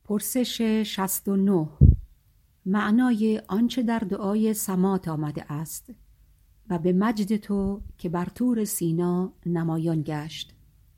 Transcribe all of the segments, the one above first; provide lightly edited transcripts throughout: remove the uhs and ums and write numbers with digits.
پرسش 69. معنای آنچه در دعای سمات آمده است: و به مجد تو که بر طور سینا نمایان گشت.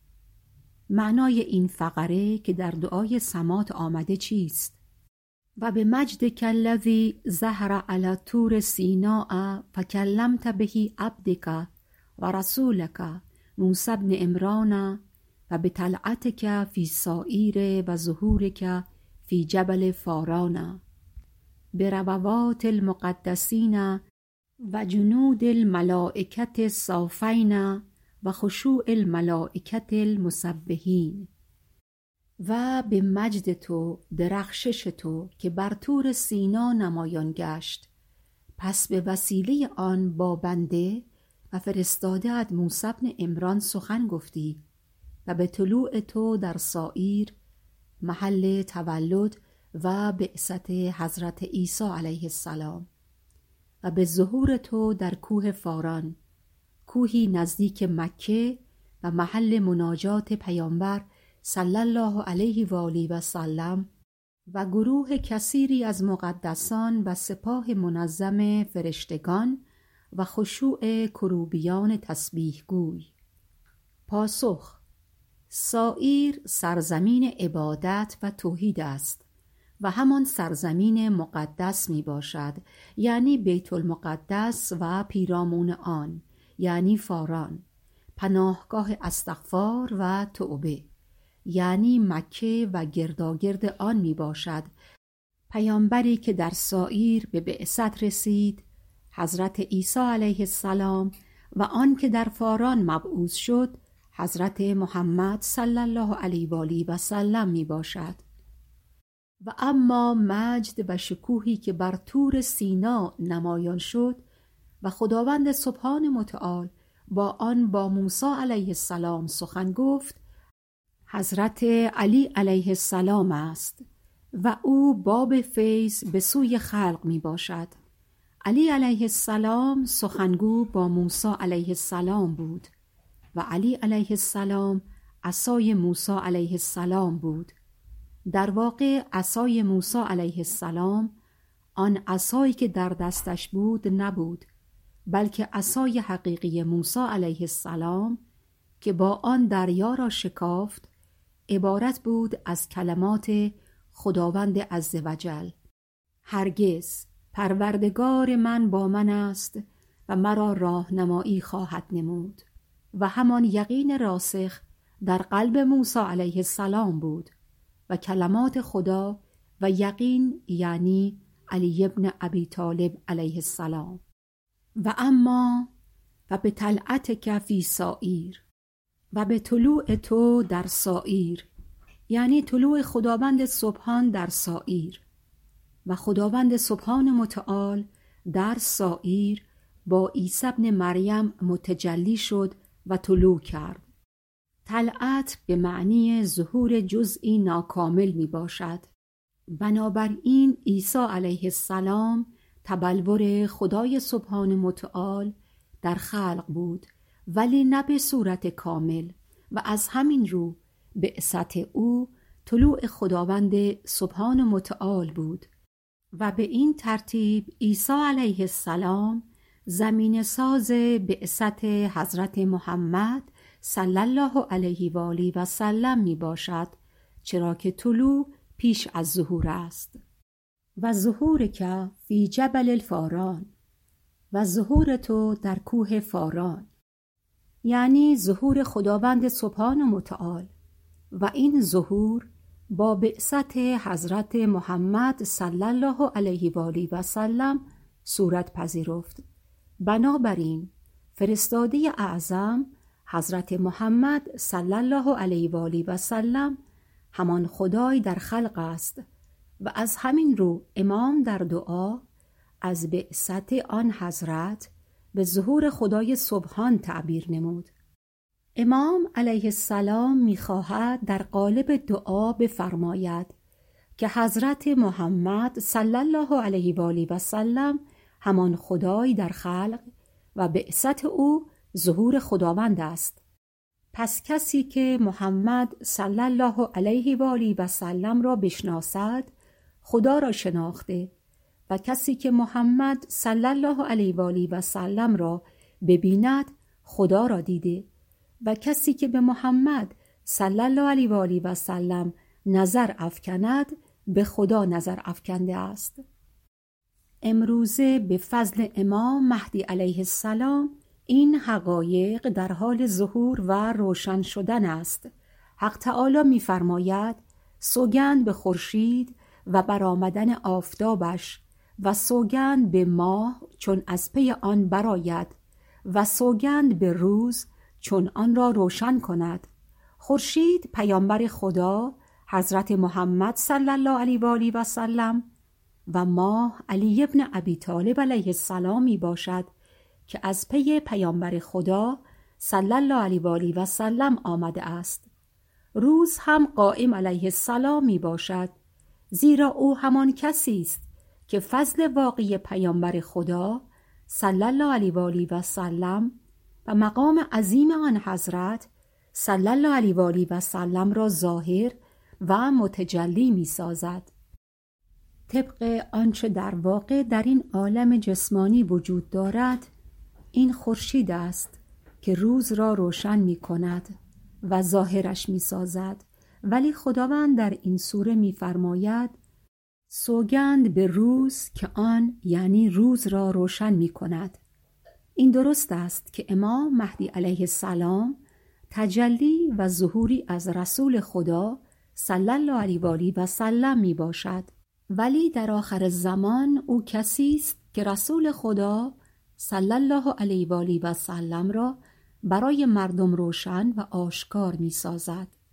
معنای این فقره که در دعای سمات آمده چیست؟ و به مجدک الذی ظهر علی طور سیناء فکلمت به عبدک و رسولک موسی بن عمران و به طلعتک فی سائیر و ظهورک فی جبل فاران به ربوات المقدسین و جنود الملائکة الصافین و خشوع الملائکة المسبحین. و به مجد تو، درخشش تو که بر طور سینا نمایان گشت، پس به وسیله آن با بنده و فرستاده ات موسی بن عمران سخن گفتی و به طلوع تو در سائیر محل تولد و بعثت حضرت عیسی علیه السلام و به ظهور تو در کوه فاران، کوهی نزدیک مکه و محل مناجات پیامبر صلی الله علیه و آله و سلم و گروه کثیری از مقدسان و سپاه منظم فرشتگان و خشوع کروبیان تسبیح گوی. پاسخ: سائیر سرزمین عبادت و توحید است و همان سرزمین مقدس می باشد، یعنی بیت المقدس و پیرامون آن، یعنی فاران، پناهگاه استغفار و توبه، یعنی مکه و گرداگرد آن می باشد. پیامبری که در سائیر به بعثت رسید، حضرت عیسی علیه السلام، و آن که در فاران مبعوث شد، حضرت محمد صلی الله علیه و آله و سلم می باشد. و اما مجد و شکوهی که بر طور سینا نمایان شد و خداوند سبحان متعال با موسی علیه السلام سخن گفت، حضرت علی علیه السلام است و او باب فیض به سوی خلق می باشد. علی علیه السلام سخنگو با موسی علیه السلام بود و علی علیه السلام عصای موسی علیه السلام بود. در واقع عصای موسی علیه السلام آن عصایی که در دستش بود نبود، بلکه عصای حقیقی موسی علیه السلام که با آن دریا را شکافت عبارت بود از کلمات خداوند عزوجل: هرگز پروردگار من با من است و مرا راهنمایی خواهد نمود. و همان یقین راسخ در قلب موسی علیه السلام بود و کلمات خدا و یقین یعنی علی ابن ابی طالب علیه السلام. و اما و به طلعتک فی سائیر، و به طلوع تو در سائیر، یعنی طلوع خداوند سبحان در سائیر، و خداوند سبحان متعال در سائیر با عیسی ابن مریم متجلی شد و طلوع کرد. طلعت به معنی ظهور جزئی ناکامل می باشد. بنابراین عیسی علیه السلام تبلور خدای سبحان متعال در خلق بود، ولی نه به صورت کامل، و از همین رو بعثت او طلوع خداوند سبحان متعال بود. و به این ترتیب عیسی علیه السلام زمین ساز بعثت حضرت محمد صلی الله علیه و آله و سلم می باشد، چرا که طلوع پیش از ظهور است. و ظهورک فی جبل الفاران، و ظهور تو در کوه فاران، یعنی ظهور خداوند سبحان متعال. و این ظهور با بعثت حضرت محمد صلی الله علیه و آله و سلم صورت پذیرفت. بنابراین فرستاده اعظم حضرت محمد صلی الله علیه و آله و سلم همان خدای در خلق است و از همین رو امام در دعا از بعثت آن حضرت به ظهور خدای سبحان تعبیر نمود. امام علیه السلام می‌خواهد در قالب دعا بفرماید که حضرت محمد صلی الله علیه و آله و سلم همان خدای در خلق و بعثت او ظهور خداوند است. پس کسی که محمد صلی الله علیه و آله و سلم را بشناسد خدا را شناخته و کسی که محمد صلی الله علیه و آله و سلم را ببیند خدا را دیده و کسی که به محمد صلی الله علیه و آله و سلم نظر افکند به خدا نظر افکنده است. امروزه به فضل امام مهدی علیه السلام این حقایق در حال ظهور و روشن شدن است. حق تعالی می فرماید سوگند به خورشید و برآمدن آفتابش و سوگند به ماه چون از پی آن برآید و سوگند به روز چون آن را روشن کند. خورشید پیامبر خدا حضرت محمد صلی الله علیه و آله و سلم و ماه علی ابن ابی طالب علیه السلام می باشد که از پی پیامبر خدا صلی الله علیه و آله و سلم آمده است. روز هم قائم علیه السلام می باشد، زیرا او همان کسی است که فضل واقعی پیامبر خدا صلی الله علیه و آله و سلم و مقام عظیم آن حضرت صلی الله علیه و آله و سلم را ظاهر و متجلی می سازد. طبق آنچه در واقع در این عالم جسمانی وجود دارد، این خورشید است که روز را روشن می کند و ظاهرش می سازد، ولی خداوند در این سوره می فرماید سوگند به روز که آن یعنی روز را روشن می کند. این درست است که امام مهدی علیه السلام تجلی و ظهوری از رسول خدا صلی الله علیه و آله و سلم می باشد، ولی در آخر زمان او کسی است که رسول خدا صلی الله علیه و آله و سلم را برای مردم روشن و آشکار می سازد.